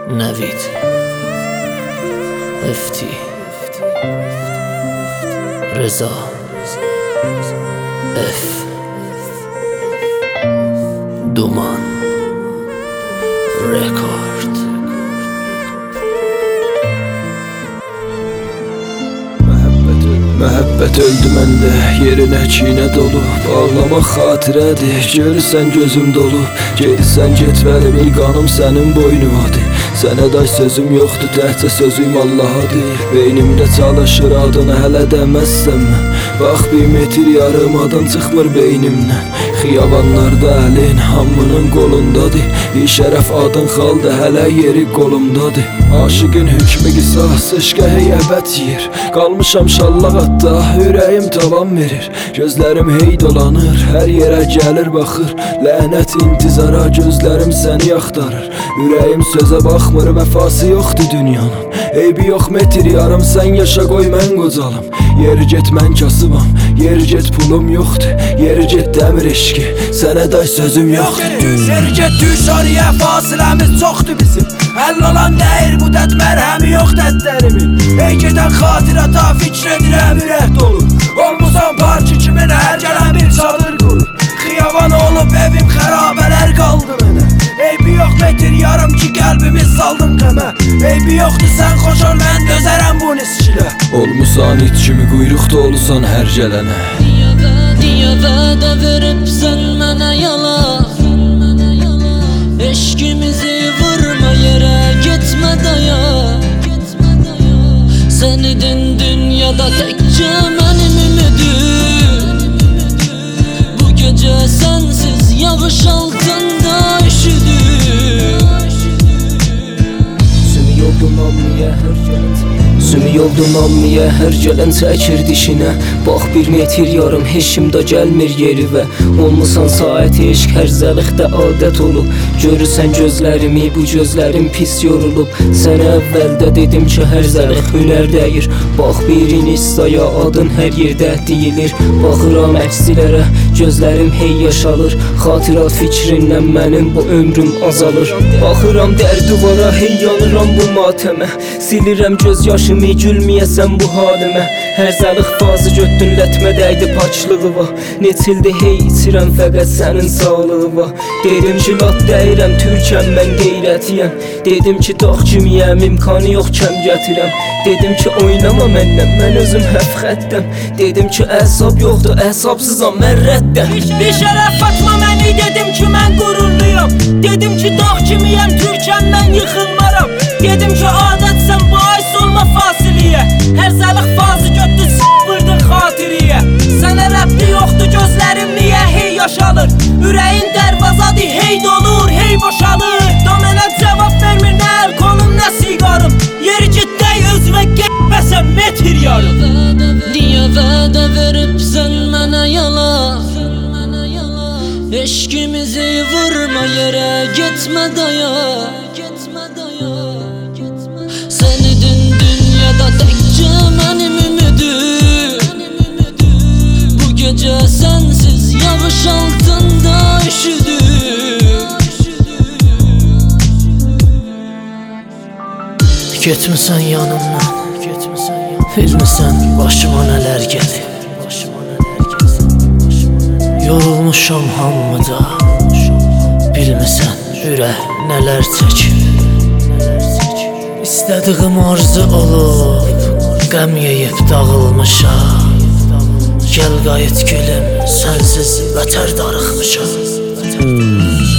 Navid FT Reza F Duman Record. Məhəbbət öldü məndə, yerinə kinə dolub. Bağlamaq xatirədir, görürsən gözüm dolub. Gedirsən getməli bil qanım sənin boynumadır. Sənə day sözüm yoxdur, təhcə sözüm Allahadır. Beynimdə çalışır adını hələ deməzsəm mən. Bax bir metr yarım adım çıxmır beynimdən. Xiyabanlarda əlin hamının qolundadır. Bir şərəf adın xaldı, hələ yeri qolumdadır. Aşıqın hükmü qisas, eşqə heybət yiyir. Qalmışam şallaq hatta, ürəyim tavan verir. Gözlərim hey dolanır, hər yerə gəlir baxır. Lənət intizara, gözlərim səni axtarır. Ürəyim sözə baxmır, vəfası yoxdur dünyanın. Eybi yox metr yarım, sən yaşa qoy mən qocalım. Yeri get mən kasıbam, yeri get pulum yoxdur. Yeri get dəmir eşqi, sənə day sözüm yoxdur. Yeri get düş oraya, fasiləmiz çoxdur bizim. Həll olan deyir bu dəd mərhəmi yox dəddlərimin. Ey gedən xatirata fikr edirəm ürək dolu. Olmusan parça kimin hər gələn bir çadır qurur. Xiyavan olub evim xərabələr qaldı mənə. Eybi yox metr yarım ki qəlbimi saldın qəmə. Eybi yoxdur sən xoş ol mən dözərəm bu niskilə. Olmusan it kimi quyruqda olursan hər gələnə. Diyə vədə veribsən mənə yalan. Eşkimizi vurma yerə, getmə dayan. Sən idin dünyada təkcə mənim ümidim. Bu gecə sənsiz yağış altında üşüdüm. Sümük oldum ammiyə, hər gələn çəkir dişinə. Bax bir metr yarım, heşimdə gəlmir yeri və olmusan saat eşq, hər zəliqdə adət olub. Görürsən gözlərimi, bu gözlərim pis yorulub. Sənə əvvəldə dedim ki, hər zəliq hünər dəyir. Bax birin istaya, adın hər yerdə deyilir. Baxıram əksilərə, gözlərim hey yaşalır. Xatirat fikrindən mənim bu ömrüm azalır. Baxıram dərduvara, hey yanıram bu matəmə. Silirəm göz yaşımı, gülməyəsən bu halimə. Hər zəliq fazı götdünlətmə dəydi paçlığıva. Neçildi hey içirəm fəqət sənin sağlığıva. Dedim ki lat dəyirəm, türkəm mən qeyrətiyəm. Dedim ki dağ kimiyəm, imkanı yox kəm gətirəm. Dedim ki oynama məndən, mən özüm həf xəttəm. Dedim ki əsab yoxdur, əsabsızam mən rəddəm. Bir şərəf atma məni, dedim ki mən qururluyum. Dedim ki dağ kimiyəm, türkəm mən yıxılmaram. Dedim ki adətsən bahis olma fasiliyə. Hər zəliq fazı götdü s**vırdın xatiriyə. Sənə rəbbi yoxdur gözlərim niyə hey yaşalır. Ürəyin dərvazadır hey dolur hey boşalır. Da mənə cavab vermir nə əl kolum nə siqarım. Yeri ciddə özümə getməsən metr yarım. Diyə vədə veribsən mənə yalan. Eşkimizi vurma yerə, getmə dayan. Sən idin dünyada təkcə mənim ümidim. Bu gecə sənsiz yağış altında üşüdüm. Getmisən yanımdan, bilmirsən başıma nələr gəlir. Yorulmuşam hamıda, bilmirsən ürək nələr çəkir. İstədiyim arzu olub, qəm yeyib dağılmışam. Gəl qayıt gülüm, sənsiz vətər darıxmışam.